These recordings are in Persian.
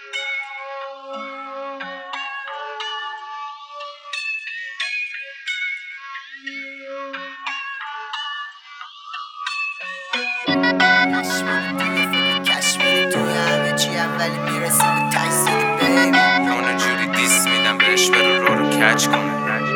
کشمیری توی همه چی اولی میرسیم به تجسیدی بیبی اونو جوری دیس میدم بهش برو رو کچ کنه.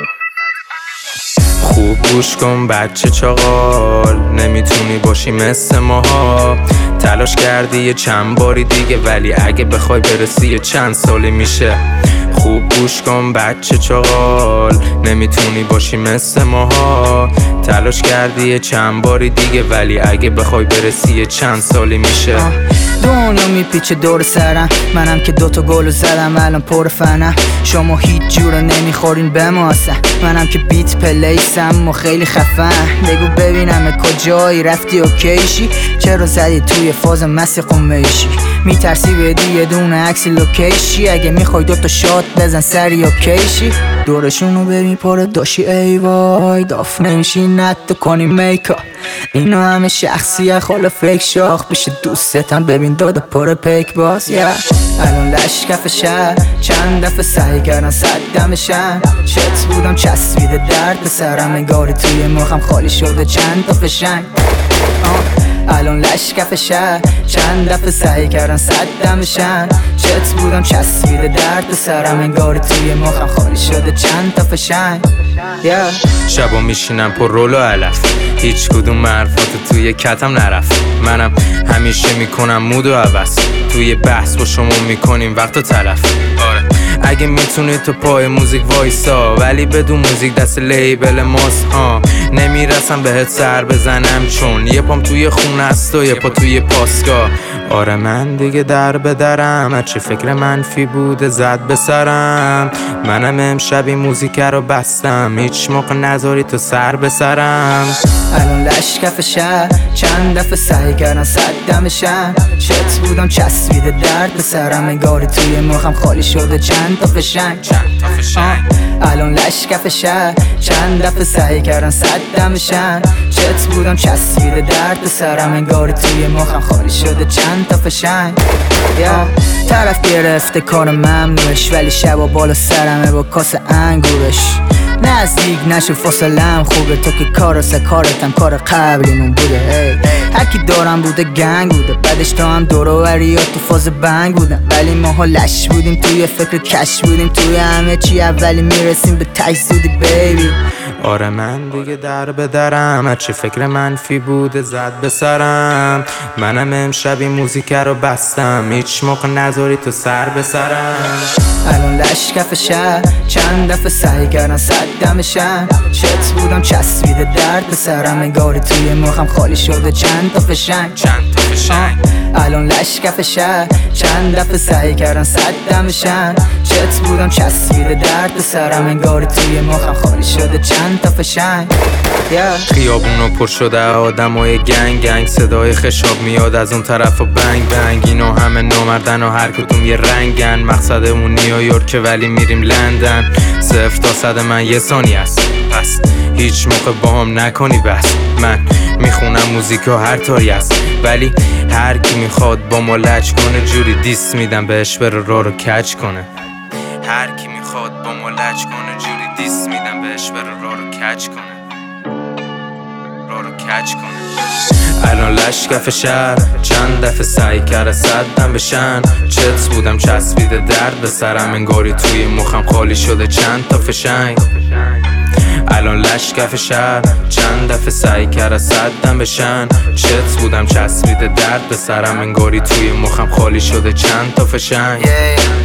خوب گوش کن بچه چاقال، نمیتونی باشی مثل ماها. تلاش کردی یه چند باری دیگه ولی اگه بخوای برسی یه چند سالی میشه. خوب گوش کن بچه چاقال، نمیتونی باشی مثل ماها. تلاش کردی یه چند باری دیگه ولی اگه بخوای برسی یه چند سالی میشه. دنیا میپیچه دور سرم، منم که دوتا گلو زدم الان پر فنم. شما هیچ جوره نمیخورین به ما اصلا، منم که بیت پلیسم و خیلی خفن. بگو ببینم کجایی رفتی اوکیشی، چرا زدی توی فاز مسی قمیشی؟ میترسی بدی یه دونه عکس لوکیشی، اگه میخوای دوتا شات بزن سری اوکیشی. دورشونو ببین پر داشی ای وای، داف نمیشی نتو کنی میکا. اینا همه شخصیه خاله فیک شاخ، پیش دوستتم ببین دادا پر پیک باز. الان لشکف شهر چند دفعه سعی کردن صدمشن، چت بودم چسبیده درد به سرم، انگاری توی مخم خالی شده چند تا فشنگ. الان لشکف شهر چند دفعه سعی کردن صدمشن، چت بودم چسبیده درد به سرم، انگاری توی مخم خالی شده چند تا فشنگ. شبا میشینم پر رول و علف، هیچ کدوم حرفاتو توی کتم نرفت. منم همیشه میکنم مود و عوض، توی بحث با شما میکنیم وقت و تلف. آره اگه میتونی تو پای موزیک وایسا، ولی بدون موزیک دست لیبل ماست. نمیرسم بهت سر بزنم چون یه پام توی خونه است و یه پا توی پاسگاه. آره من دیگه در به درم، هرچی فکر منفی بوده زد به سرم. منم امشب این موزیک رو بستم، هیچ موقع نذاری تو سر به سرم. الان لشکف شهر چند دفعه سعی کردن صدمشن، چت بودم چسبیده درد به سرم، انگاری توی مخم خالی شده چند تا فشنگ. الان لشکف شهر چند دفعه سعی کردن صدمشن، چت بودم چسبیده درد به سرم، انگاری توی مخم خالی شده چند تا فشنگ. طرف گرفته کار ممنوعش، ولی شبا بالا سرمه با کاس انگورش. نزدیک نشو فاصلم خوبه، تو که کاراسه کارتم کار قبلیمون بوده. هرکی دارم بوده گنگ بوده، بعدش تو هم دوروری تو فاز بنگ بودم، ولی ماها لش بودیم توی فکر کش بودیم، توی همه چی اولی میرسیم به تجسیدی بیبی. آره من دیگه در به درم، هرچی فکر منفی بوده زد به سرم. منم امشب این موزیک رو بستم، هیچ موقع نذاری تو سر به سرم. الان لشکف شهر چند دفعه سعی کردن صدمشن، چت بودم چسبیده درد به سرم، انگاری توی مخم خالی شده چند تا فشنگ. الان لشکف شهر چند دفعه سعی کردن صدمشن، چت بودم چسبیده درد به سرم، انگاری توی مخم خالی شده چند تا فشنگ. خیابونو پر شده آدمای گنگ، صدای خشاب میاد از اون طرف و بنگ بنگ. اینا همه نامردن و هر کدوم یه رنگن، مقصدمون نیویورک ولی میریم لندن. 0 تا 100 من یه ثانیه است، پس هیچ موقع با هم نکنی بس. من میخونم موزیکا هر طوری است، ولی هر کی میخواد با ما لچ کنه جوری دیس میدم بهش بره رو کچ کنه. هر کی میخواد با ما لچ کنه جوری دیس میدم بهش بره رو کچ کنه، رو کچ کنه. الان لشکف شهر چند دفعه سعی کرده صدم بشن، چت بودم چسبیده درد به سرم، انگاری توی مخم خالی شده چند تا فشنگ. الان لشکف شهر چند دفعه سعی کرده صدم بشن، چت بودم چسبیده درد به سرم، انگاری توی مخم خالی شده چند تا فشنگ.